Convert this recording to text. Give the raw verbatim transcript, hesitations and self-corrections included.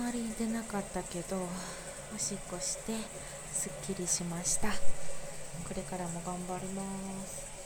まり出なかったけど、おしっこしてすっきりしました。これからも頑張ります。